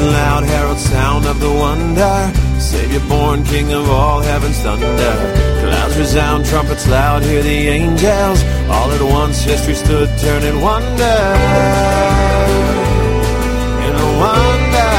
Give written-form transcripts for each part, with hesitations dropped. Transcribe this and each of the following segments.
loud herald sound of the wonder, Savior born, King of all heaven's thunder. Clouds resound, trumpets loud, hear the angels. All at once history stood, turned in wonder. In a wonder.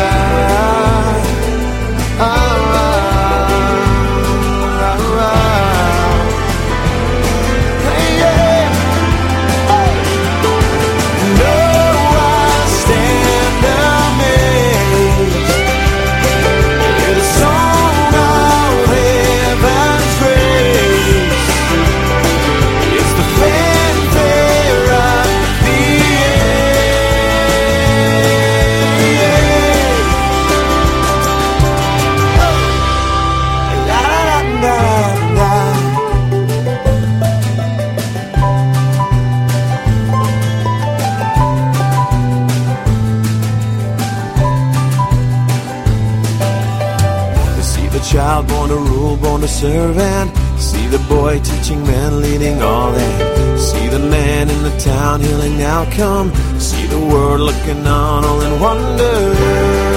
Child born to rule, born to serve, and see the boy teaching men, leading all that. See the man in the town healing now come. See the world looking on, all in wonder.